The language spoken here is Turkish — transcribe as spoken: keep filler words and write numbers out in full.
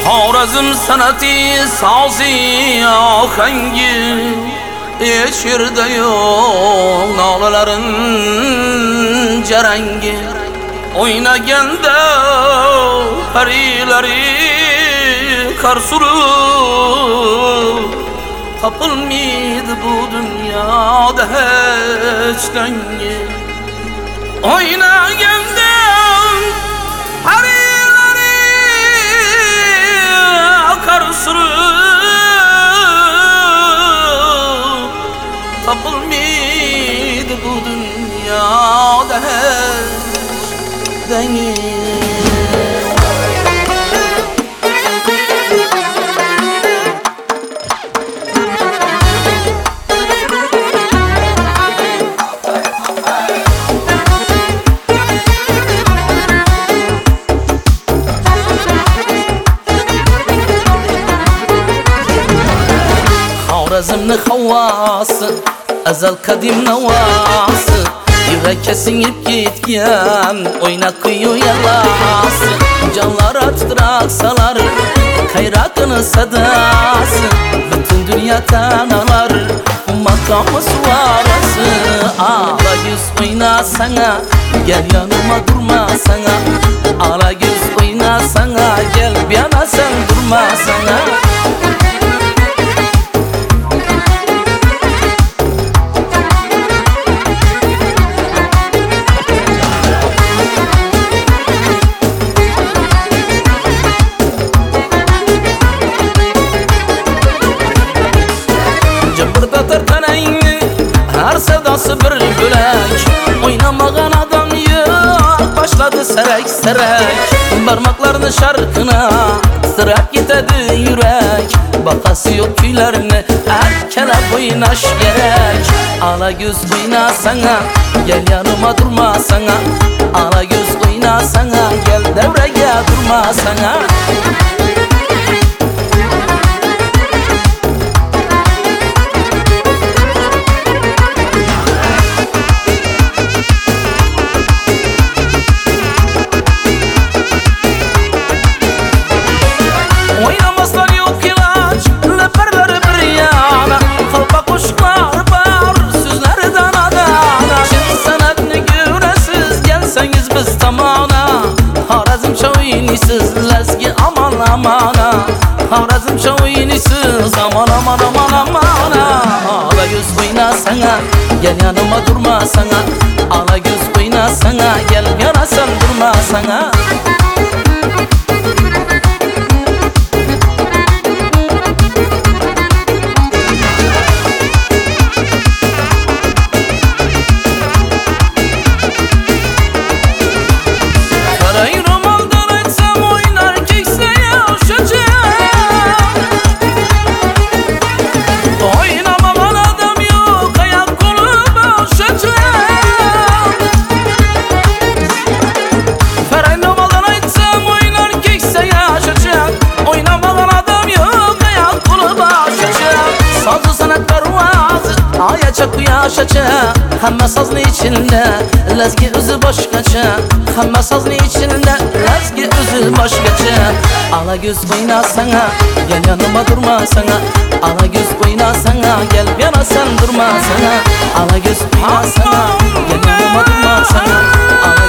Xorazm sanati sozi ohangi Echirda yo'q nolalarin jarangi O'ynaganda parilari qarsurib Topilmaydi bu dunyoda hech dangi O'ynaganda parilari qarsurib Topilmaydi bu dunyoda hech dangi Xorazmni havası azal kadim navası Yurakka singib ketgan o'yna kuyu yalasi Jonlara titroq salar qayraqini sadasi Butun dunyo tanalar maqomi suvarasi Ala yuz o'yna sana gel yanıma durma sana Ala yuz o'yna sana gel yana sen durma sana Her sevdası bir bölek Oynamagan adam yok Başladı serek serek Parmaklarını şarkına Titrak gitedi yürek Bakası yok kuylarını Erkelep oynaş gerek Ala göz oyna sana Gel yanıma durma sana Ala göz oyna sana Gel devreye durma sana Oynamaslar yok ilaç, leperleri bir yana Kalpa kuşlar var, sözlerden adana Şimdi sanatını göresiz, gelseniz biz tamana Xorazmcha oynaysiz, lezgi aman amana Xorazmcha oynaysiz, aman aman aman amana Ala göz oyna sana, gel yanıma durma sana Ala göz oyna sana, gel yana sen durma sana Ayaçak yaşaça Hamma sazlı içinde Lezgi özü başkaça Hamma sazlı içinde Lezgi özü başkaça Ala göz oyna sana Gel yanıma durma sana Ala göz oyna sana Gel yana sen durma sana Ala göz oyna sana Gel yanıma durma sana Ala